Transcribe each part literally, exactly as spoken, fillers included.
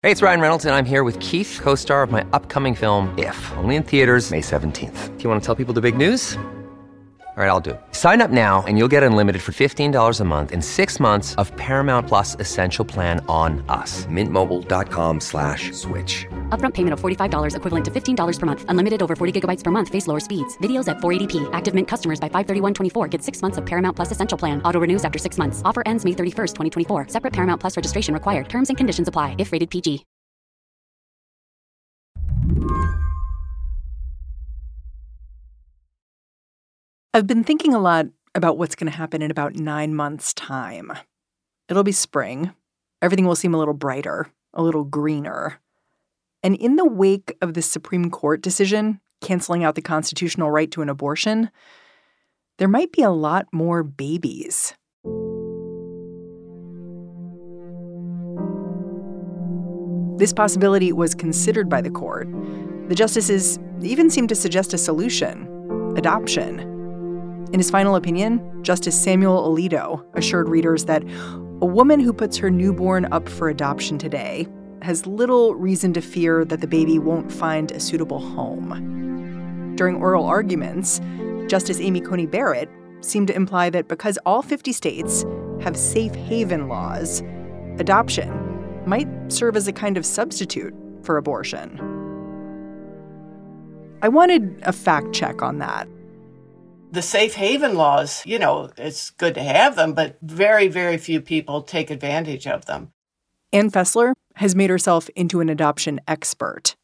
Hey, it's Ryan Reynolds, and I'm here with Keith, co-star of my upcoming film, If, only in theaters May seventeenth. Do you want to tell people the big news? All right, I'll do it. Sign up now and you'll get unlimited for fifteen dollars a month and six months of Paramount Plus Essential Plan on us. Mint Mobile dot com slash switch. Upfront payment of forty-five dollars equivalent to fifteen dollars per month. Unlimited over forty gigabytes per month. Face lower speeds. Videos at four eighty p. Active Mint customers by five thirty-one twenty-four get six months of Paramount Plus Essential Plan. Auto renews after six months. Offer ends May thirty-first, twenty twenty-four. Separate Paramount Plus registration required. Terms and conditions apply if rated P G. I've been thinking a lot about what's going to happen in about nine months' time. It'll be spring. Everything will seem a little brighter, a little greener. And in the wake of this Supreme Court decision canceling out the constitutional right to an abortion, there might be a lot more babies. This possibility was considered by the court. The justices even seemed to suggest a solution: adoption. In his final opinion, Justice Samuel Alito assured readers that a woman who puts her newborn up for adoption today has little reason to fear that the baby won't find a suitable home. During oral arguments, Justice Amy Coney Barrett seemed to imply that because all fifty states have safe haven laws, adoption might serve as a kind of substitute for abortion. I wanted a fact check on that. The safe haven laws, you know, it's good to have them, but very, very few people take advantage of them. Ann Fessler has made herself into an adoption expert.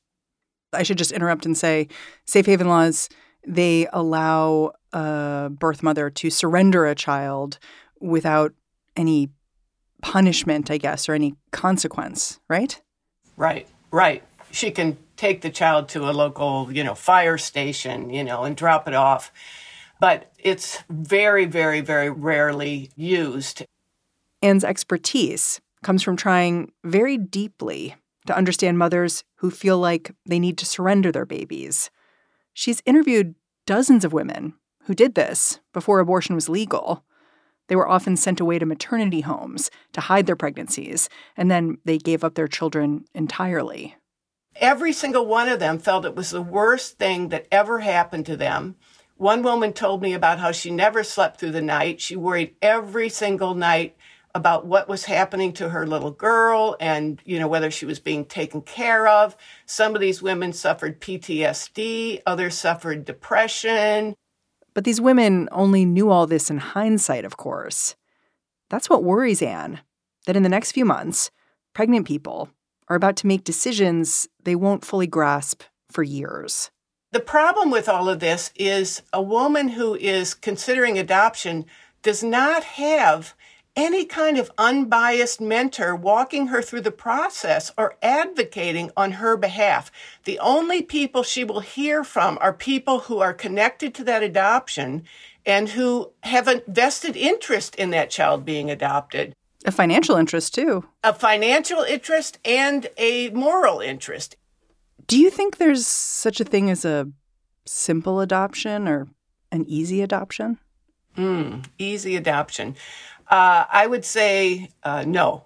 I should just interrupt and say safe haven laws, they allow a birth mother to surrender a child without any punishment, I guess, or any consequence, right? Right, right. She can take the child to a local, you know, fire station, you know, and drop it off. But it's very, very, very rarely used. Ann's expertise comes from trying very deeply to understand mothers who feel like they need to surrender their babies. She's interviewed dozens of women who did this before abortion was legal. They were often sent away to maternity homes to hide their pregnancies, and then they gave up their children entirely. Every single one of them felt it was the worst thing that ever happened to them. One woman told me about how she never slept through the night. She worried every single night about what was happening to her little girl and, you know, whether she was being taken care of. Some of these women suffered P T S D. Others suffered depression. But these women only knew all this in hindsight, of course. That's what worries Ann, that in the next few months, pregnant people are about to make decisions they won't fully grasp for years. The problem with all of this is a woman who is considering adoption does not have any kind of unbiased mentor walking her through the process or advocating on her behalf. The only people she will hear from are people who are connected to that adoption and who have a vested interest in that child being adopted. A financial interest, too. A financial interest and a moral interest. Do you think there's such a thing as a simple adoption or an easy adoption? Mm, easy adoption. Uh, I would say uh, no.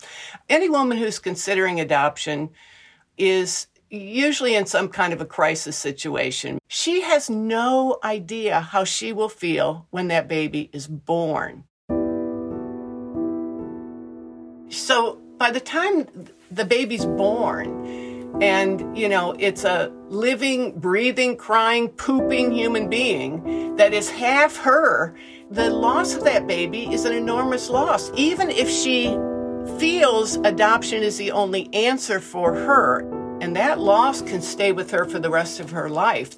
Any woman who's considering adoption is usually in some kind of a crisis situation. She has no idea how she will feel when that baby is born. So by the time the baby's born, and, you know, it's a living, breathing, crying, pooping human being that is half her, the loss of that baby is an enormous loss. Even if she feels adoption is the only answer for her, and that loss can stay with her for the rest of her life.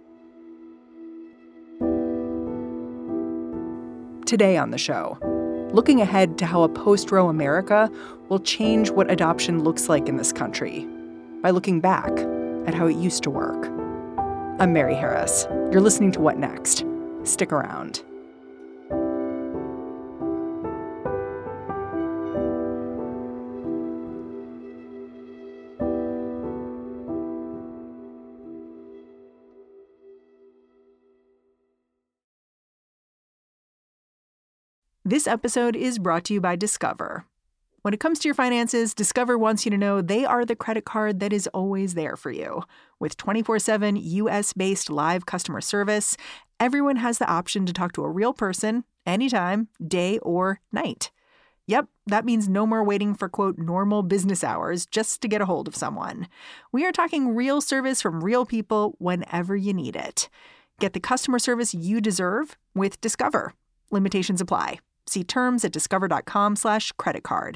Today on the show, looking ahead to how a post-Roe America will change what adoption looks like in this country by looking back at how it used to work. I'm Mary Harris. You're listening to What Next? Stick around. This episode is brought to you by Discover. When it comes to your finances, Discover wants you to know they are the credit card that is always there for you. With twenty-four seven U S-based live customer service, everyone has the option to talk to a real person anytime, day or night. Yep, that means no more waiting for, quote, normal business hours just to get a hold of someone. We are talking real service from real people whenever you need it. Get the customer service you deserve with Discover. Limitations apply. See terms at discover.com slash credit card.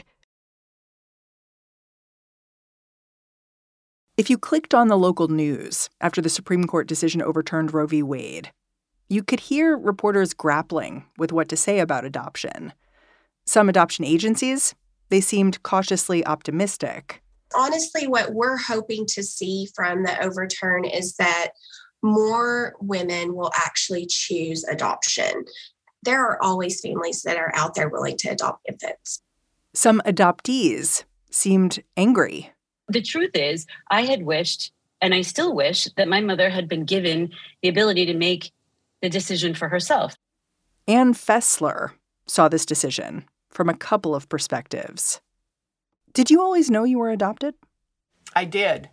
If you clicked on the local news after the Supreme Court decision overturned Roe v. Wade, you could hear reporters grappling with what to say about adoption. Some adoption agencies, they seemed cautiously optimistic. Honestly, what we're hoping to see from the overturn is that more women will actually choose adoption. There are always families that are out there willing to adopt infants. Some adoptees seemed angry. The truth is, I had wished, and I still wish, that my mother had been given the ability to make the decision for herself. Ann Fessler saw this decision from a couple of perspectives. Did you always know you were adopted? I did.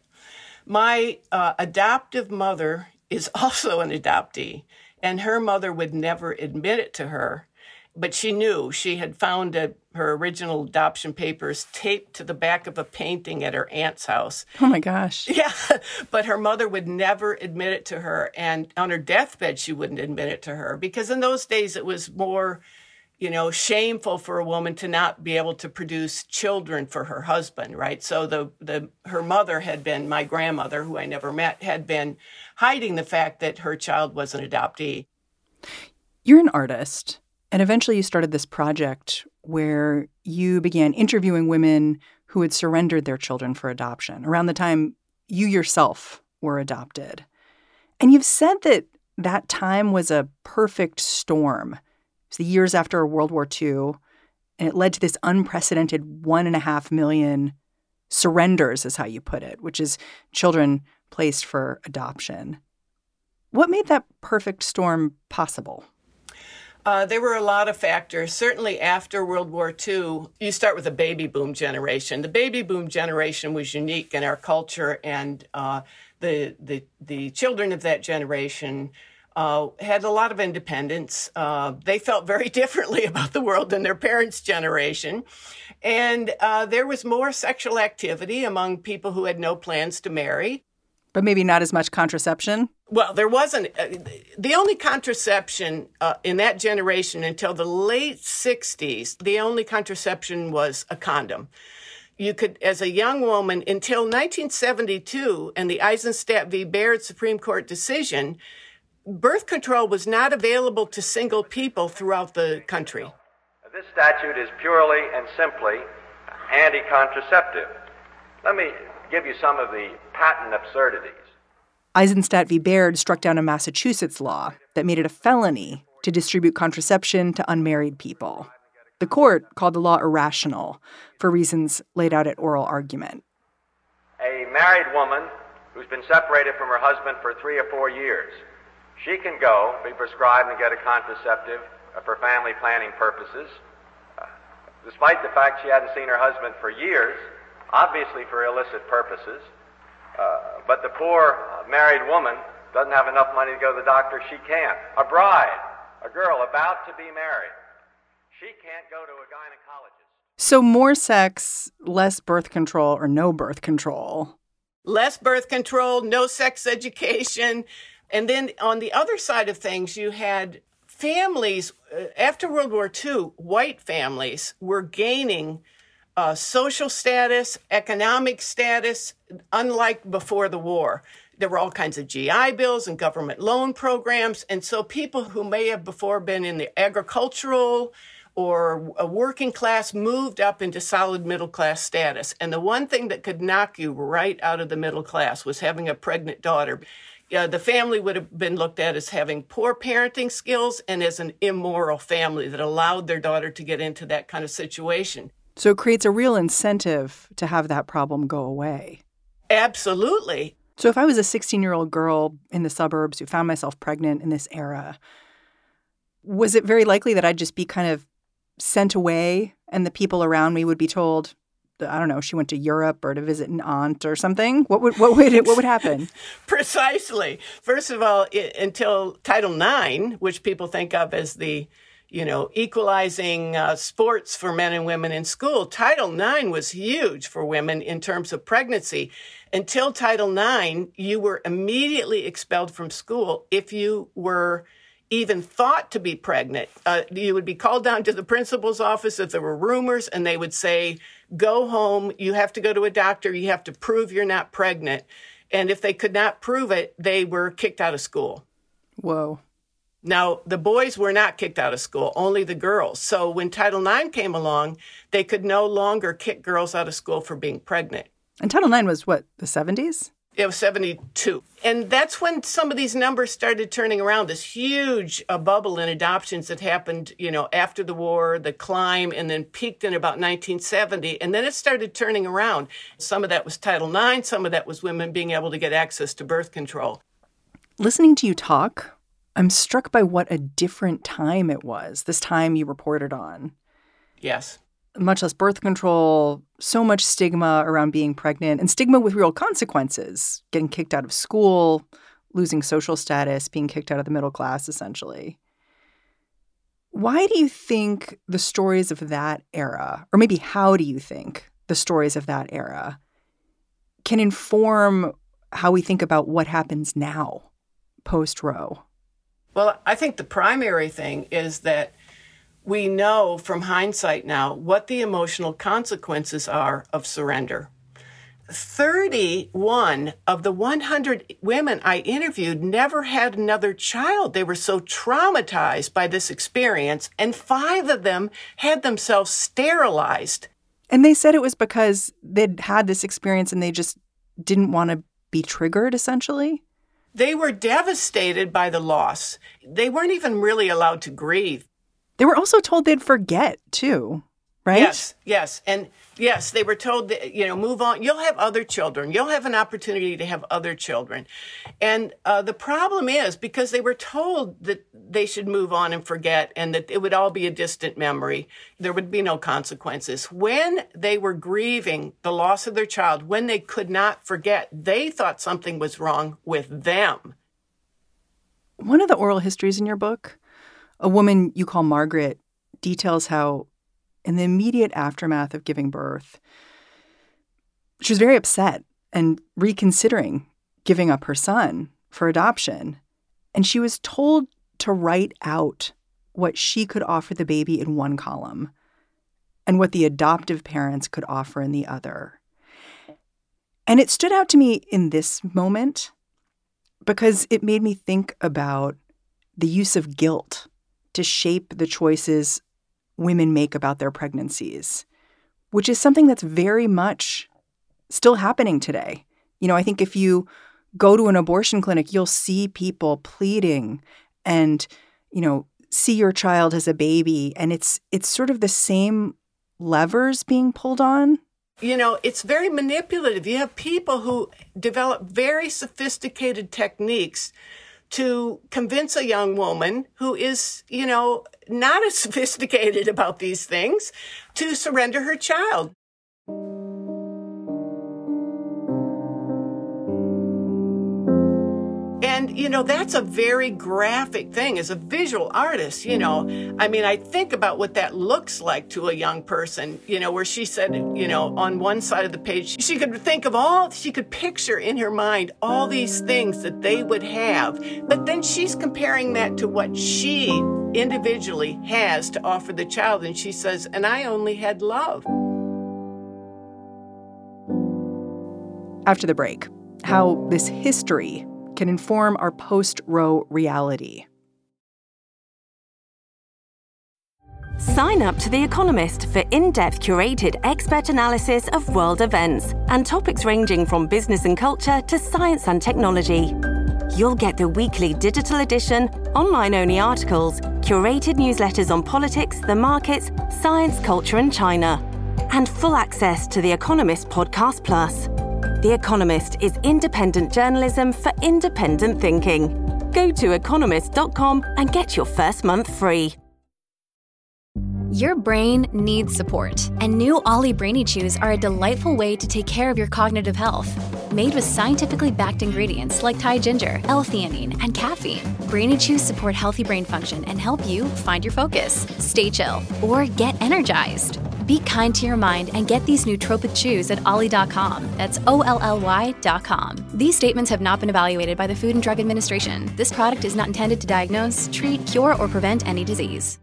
My uh, adoptive mother is also an adoptee, and her mother would never admit it to her. But she knew. She had found a, her original adoption papers taped to the back of a painting at her aunt's house. Oh, my gosh. Yeah, but her mother would never admit it to her. And on her deathbed, she wouldn't admit it to her. Because in those days, it was more, you know, shameful for a woman to not be able to produce children for her husband, right? So the the her mother had been, my grandmother, who I never met, had been hiding the fact that her child was an adoptee. You're an artist. And eventually you started this project where you began interviewing women who had surrendered their children for adoption around the time you yourself were adopted. And you've said that that time was a perfect storm. It's the years after World War Two, and it led to this unprecedented one and a half million surrenders, is how you put it, which is children placed for adoption. What made that perfect storm possible? Uh, there were a lot of factors. Certainly after World War Two, you start with the baby boom generation. The baby boom generation was unique in our culture, and uh, the, the the children of that generation uh, had a lot of independence. Uh, they felt very differently about the world than their parents' generation. And uh, there was more sexual activity among people who had no plans to marry. But maybe not as much contraception? Well, there wasn't. Uh, the only contraception uh, in that generation until the late sixties, the only contraception was a condom. You could, as a young woman, until nineteen seventy-two and the Eisenstadt v. Baird Supreme Court decision, birth control was not available to single people throughout the country. This statute is purely and simply anti-contraceptive. Let me give you some of the patent absurdities. Eisenstadt v. Baird struck down a Massachusetts law that made it a felony to distribute contraception to unmarried people. The court called the law irrational for reasons laid out at oral argument. A married woman who's been separated from her husband for three or four years, she can go, be prescribed and get a contraceptive uh, for family planning purposes, uh, despite the fact she hadn't seen her husband for years, obviously for illicit purposes. Uh, but the poor married woman doesn't have enough money to go to the doctor. She can't. A bride, a girl about to be married, she can't go to a gynecologist. So more sex, less birth control, or no birth control. Less birth control, no sex education. And then on the other side of things, you had families, uh, after World War Two, white families were gaining Uh, social status, economic status, unlike before the war. There were all kinds of G I bills and government loan programs. And so people who may have before been in the agricultural or a working class moved up into solid middle class status. And the one thing that could knock you right out of the middle class was having a pregnant daughter. Uh, the family would have been looked at as having poor parenting skills and as an immoral family that allowed their daughter to get into that kind of situation. So it creates a real incentive to have that problem go away. Absolutely. So if I was a sixteen-year-old girl in the suburbs who found myself pregnant in this era, was it very likely that I'd just be kind of sent away and the people around me would be told, I don't know, she went to Europe or to visit an aunt or something? What would what would it, what would happen? Precisely. First of all, it, until Title nine, which people think of as the, you know, equalizing uh, sports for men and women in school, Title nine was huge for women in terms of pregnancy. Until Title nine, you were immediately expelled from school if you were even thought to be pregnant. Uh, you would be called down to the principal's office if there were rumors, and they would say, go home, you have to go to a doctor, you have to prove you're not pregnant. And if they could not prove it, they were kicked out of school. Whoa. Now, the boys were not kicked out of school, only the girls. So when Title nine came along, they could no longer kick girls out of school for being pregnant. And Title nine was what, the seventies? It was seventy-two. And that's when some of these numbers started turning around, this huge uh, bubble in adoptions that happened, you know, after the war, the climb, and then peaked in about nineteen seventy. And then it started turning around. Some of that was Title nine. Some of that was women being able to get access to birth control. Listening to you talk, I'm struck by what a different time it was, this time you reported on. Yes. Much less birth control, so much stigma around being pregnant, and stigma with real consequences, getting kicked out of school, losing social status, being kicked out of the middle class, essentially. Why do you think the stories of that era, or maybe how do you think the stories of that era can inform how we think about what happens now, post-Roe? Well, I think the primary thing is that we know from hindsight now what the emotional consequences are of surrender. thirty-one of the one hundred women I interviewed never had another child. They were so traumatized by this experience, and five of them had themselves sterilized. And they said it was because they'd had this experience and they just didn't want to be triggered, essentially? They were devastated by the loss. They weren't even really allowed to grieve. They were also told they'd forget, too, right? Yes, yes. And yes, they were told that, you know, move on. You'll have other children. You'll have an opportunity to have other children. And uh, the problem is because they were told that they should move on and forget and that it would all be a distant memory, there would be no consequences. When they were grieving the loss of their child, when they could not forget, they thought something was wrong with them. One of the oral histories in your book, a woman you call Margaret, details how in the immediate aftermath of giving birth, she was very upset and reconsidering giving up her son for adoption. And she was told to write out what she could offer the baby in one column and what the adoptive parents could offer in the other. And it stood out to me in this moment because it made me think about the use of guilt to shape the choices women make about their pregnancies, which is something that's very much still happening today. You know, I think if you go to an abortion clinic, you'll see people pleading and, you know, see your child as a baby. And it's it's sort of the same levers being pulled on. You know, it's very manipulative. You have people who develop very sophisticated techniques to convince a young woman who is, you know, not as sophisticated about these things to surrender her child. And, you know, that's a very graphic thing as a visual artist, you know. I mean, I think about what that looks like to a young person, you know, where she said, you know, on one side of the page, she could think of all, she could picture in her mind all these things that they would have. But then she's comparing that to what she individually has to offer the child. And she says, and I only had love. After the break, how this history can inform our post-Roe reality. Sign up to The Economist for in-depth curated expert analysis of world events and topics ranging from business and culture to science and technology. You'll get the weekly digital edition, online-only articles, curated newsletters on politics, the markets, science, culture, and China, and full access to The Economist Podcast Plus. The Economist is independent journalism for independent thinking. Go to economist dot com and get your first month free. Your brain needs support, and new Ollie Brainy Chews are a delightful way to take care of your cognitive health. Made with scientifically backed ingredients like Thai ginger, L-theanine, and caffeine, Brainy Chews support healthy brain function and help you find your focus, stay chill, or get energized. Be kind to your mind and get these nootropic chews at ollie dot com. That's O L L Y dot com. These statements have not been evaluated by the Food and Drug Administration. This product is not intended to diagnose, treat, cure, or prevent any disease.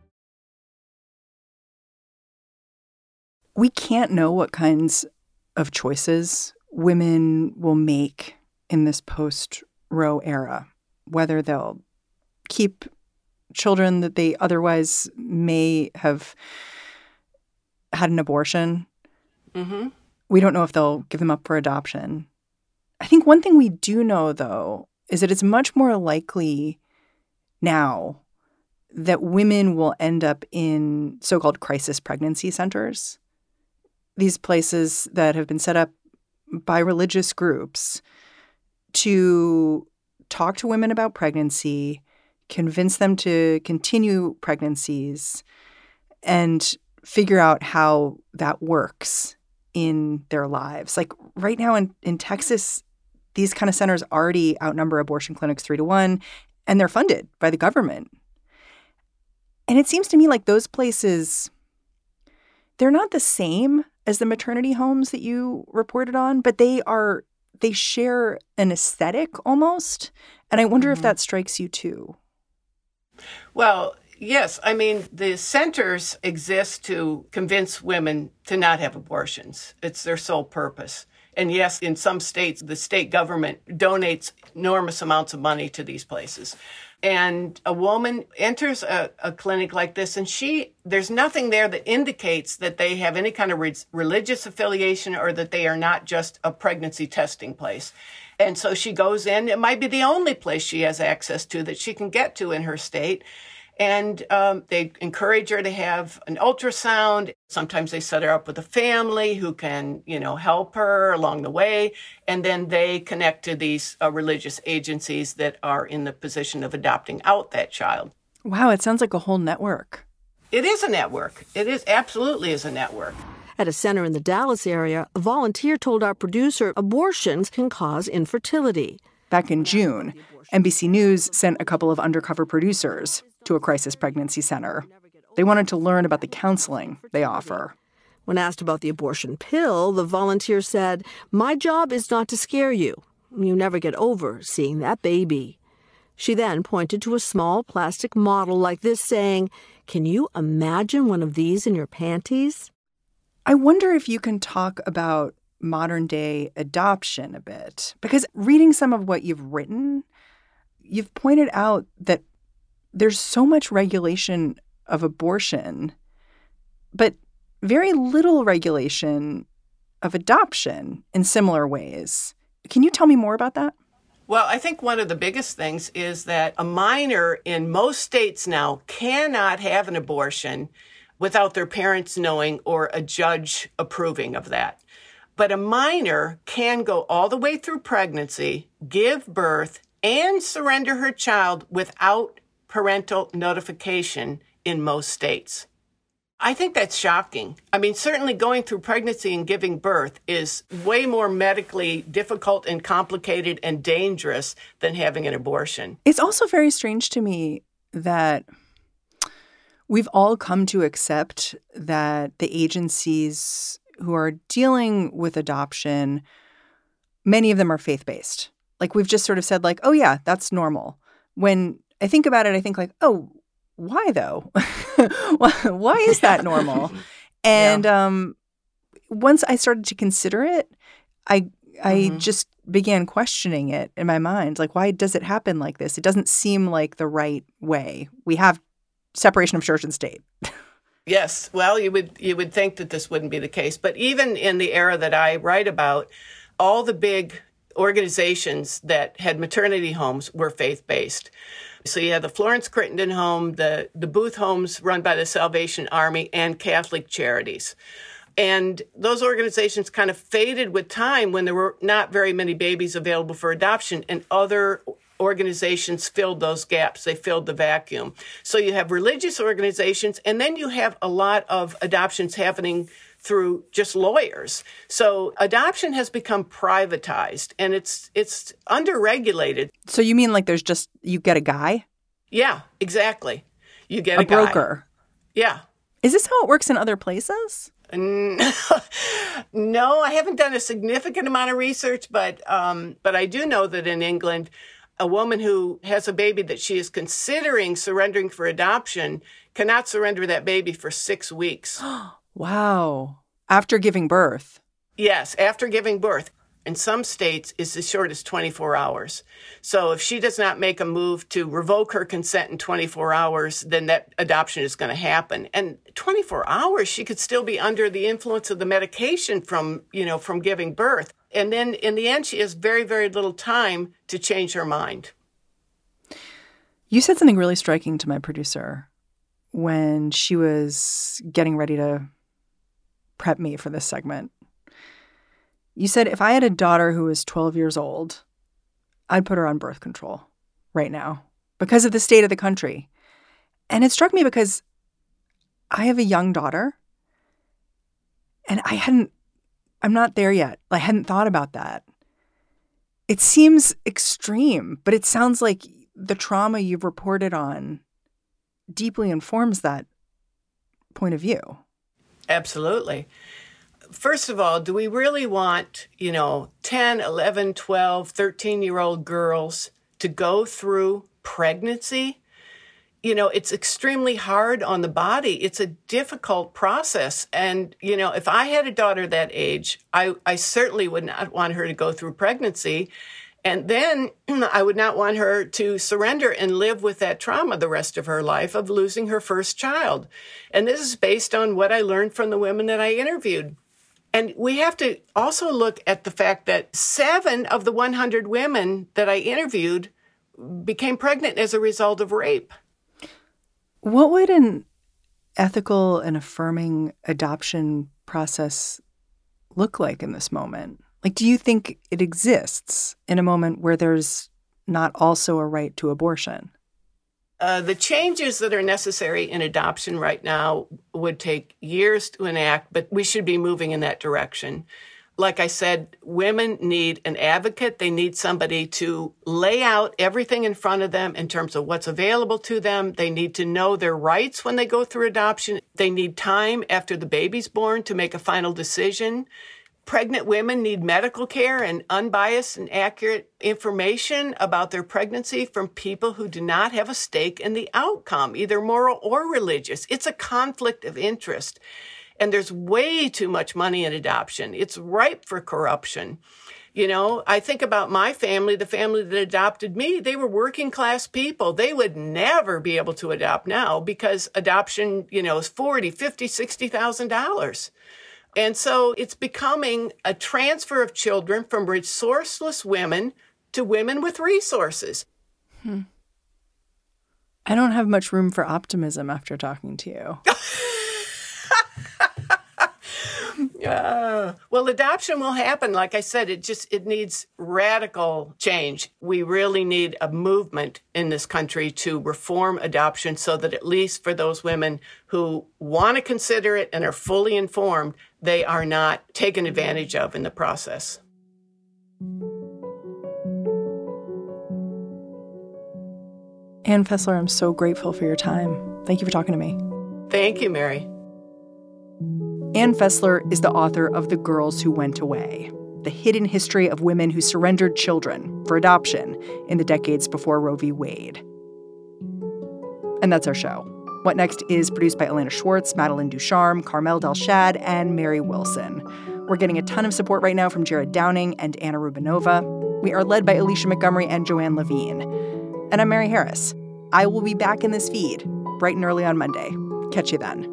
We can't know what kinds of choices women will make in this post-Roe era, whether they'll keep children that they otherwise may have had an abortion. Mm-hmm. We don't know if they'll give them up for adoption. I think one thing we do know, though, is that it's much more likely now that women will end up in so-called crisis pregnancy centers. These places that have been set up by religious groups to talk to women about pregnancy, convince them to continue pregnancies, and figure out how that works in their lives. Like right now in, in Texas, these kind of centers already outnumber abortion clinics three to one, and they're funded by the government. And it seems to me like those places, they're not the same as the maternity homes that you reported on, but they are, they share an aesthetic almost. And I wonder mm-hmm. if that strikes you too. Well, yes. I mean, the centers exist to convince women to not have abortions. It's their sole purpose. And yes, in some states, the state government donates enormous amounts of money to these places. And a woman enters a, a clinic like this, and she there's nothing there that indicates that they have any kind of re- religious affiliation or that they are not just a pregnancy testing place. And so she goes in. It might be the only place she has access to that she can get to in her state. And um, they encourage her to have an ultrasound. Sometimes they set her up with a family who can, you know, help her along the way. And then they connect to these uh, religious agencies that are in the position of adopting out that child. Wow, it sounds like a whole network. It is a network. It is absolutely is a network. At a center in the Dallas area, a volunteer told our producer abortions can cause infertility. Back in June, N B C News sent a couple of undercover producers to a crisis pregnancy center. They wanted to learn about the counseling they offer. When asked about the abortion pill, the volunteer said, "My job is not to scare you. You never get over seeing that baby." She then pointed to a small plastic model like this, saying, "Can you imagine one of these in your panties?" I wonder if you can talk about modern-day adoption a bit. Because reading some of what you've written, you've pointed out that there's so much regulation of abortion, but very little regulation of adoption in similar ways. Can you tell me more about that? Well, I think one of the biggest things is that a minor in most states now cannot have an abortion without their parents knowing or a judge approving of that. But a minor can go all the way through pregnancy, give birth, and surrender her child without parental notification in most states. I think that's shocking. I mean, certainly going through pregnancy and giving birth is way more medically difficult and complicated and dangerous than having an abortion. It's also very strange to me that we've all come to accept that the agencies who are dealing with adoption, many of them are faith-based. Like we've just sort of said like, oh yeah, that's normal. When I think about it, I think like, oh, why though? Why is that normal? And yeah. um, once I started to consider it, I I mm-hmm. just began questioning it in my mind. Like, why does it happen like this? It doesn't seem like the right way. We have separation of church and state. Yes. Well, you would you would think that this wouldn't be the case. But even in the era that I write about, all the big organizations that had maternity homes were faith-based. So you had the Florence Crittenden Home, the, the Booth Homes run by the Salvation Army, and Catholic Charities. And those organizations kind of faded with time when there were not very many babies available for adoption, and other organizations filled those gaps. They filled the vacuum. So you have religious organizations, and then you have a lot of adoptions happening through just lawyers. So adoption has become privatized, and it's it's underregulated. So you mean like there's just, you get a guy? Yeah, exactly. You get a, a guy. broker. Yeah. Is this how it works in other places? No, I haven't done a significant amount of research, but um, but I do know that in England, a woman who has a baby that she is considering surrendering for adoption cannot surrender that baby for six weeks. Wow. After giving birth? Yes, after giving birth. In some states, it's as short as twenty-four hours. So if she does not make a move to revoke her consent in twenty-four hours, then that adoption is going to happen. And twenty-four hours, she could still be under the influence of the medication from, you know, from giving birth. And then in the end, she has very, very little time to change her mind. You said something really striking to my producer when she was getting ready to prep me for this segment. You said if I had a daughter who was twelve years old, I'd put her on birth control right now because of the state of the country. And it struck me because I have a young daughter and I hadn't, I'm not there yet. I hadn't thought about that. It seems extreme, but it sounds like the trauma you've reported on deeply informs that point of view. Absolutely. First of all, do we really want, you know, ten, eleven, twelve, thirteen-year-old girls to go through pregnancy? You know, it's extremely hard on the body. It's a difficult process. And, you know, if I had a daughter that age, I, I certainly would not want her to go through pregnancy. And then I would not want her to surrender and live with that trauma the rest of her life of losing her first child. And this is based on what I learned from the women that I interviewed. And we have to also look at the fact that seven of the one hundred women that I interviewed became pregnant as a result of rape. What would an ethical and affirming adoption process look like in this moment? Like, do you think it exists in a moment where there's not also a right to abortion? Uh, the changes that are necessary in adoption right now would take years to enact, but we should be moving in that direction. Like I said, women need an advocate. They need somebody to lay out everything in front of them in terms of what's available to them. They need to know their rights when they go through adoption. They need time after the baby's born to make a final decision. Pregnant women need medical care and unbiased and accurate information about their pregnancy from people who do not have a stake in the outcome, either moral or religious. It's a conflict of interest. And there's way too much money in adoption. It's ripe for corruption. You know, I think about my family, the family that adopted me. They were working class people. They would never be able to adopt now because adoption, you know, is forty thousand dollars, fifty thousand dollars, sixty thousand dollars. And so it's becoming a transfer of children from resourceless women to women with resources. Hmm. I don't have much room for optimism after talking to you. Uh, well, adoption will happen. Like I said, it just, it needs radical change. We really need a movement in this country to reform adoption so that at least for those women who want to consider it and are fully informed, they are not taken advantage of in the process. Ann Fessler, I'm so grateful for your time. Thank you for talking to me. Thank you, Mary. Ann Fessler is the author of The Girls Who Went Away, the hidden history of women who surrendered children for adoption in the decades before Roe v. Wade. And that's our show. What Next is produced by Elena Schwartz, Madeline Ducharme, Carmel Delshad, and Mary Wilson. We're getting a ton of support right now from Jared Downing and Anna Rubinova. We are led by Alicia Montgomery and Joanne Levine. And I'm Mary Harris. I will be back in this feed bright and early on Monday. Catch you then.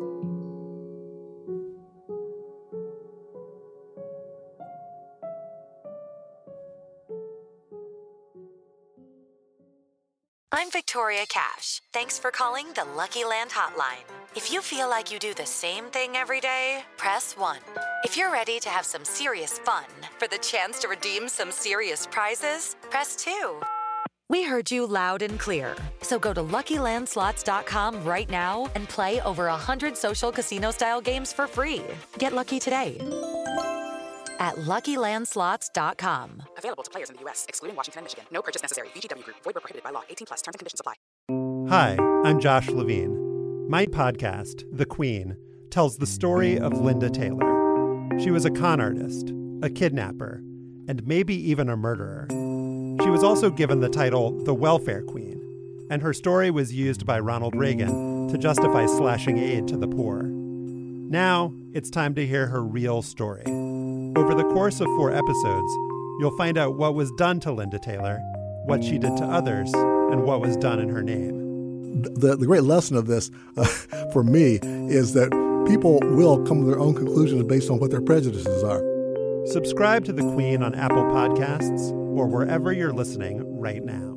I'm Victoria Cash. Thanks for calling the Lucky Land Hotline. If you feel like you do the same thing every day, press one. If you're ready to have some serious fun for the chance to redeem some serious prizes, press two. We heard you loud and clear. So go to Lucky Land Slots dot com right now and play over one hundred social casino-style games for free. Get lucky today at Lucky Land Slots dot com. Available to players in the U S, excluding Washington and Michigan. No purchase necessary. V G W Group. Void where prohibited by law. eighteen plus. Terms and conditions apply. Hi, I'm Josh Levine. My podcast, The Queen, tells the story of Linda Taylor. She was a con artist, a kidnapper, and maybe even a murderer. She was also given the title the Welfare Queen, and her story was used by Ronald Reagan to justify slashing aid to the poor. Now, it's time to hear her real story. Over the course of four episodes, you'll find out what was done to Linda Taylor, what she did to others, and what was done in her name. The, the great lesson of this, uh, for me, is that people will come to their own conclusions based on what their prejudices are. Subscribe to The Queen on Apple Podcasts or wherever you're listening right now.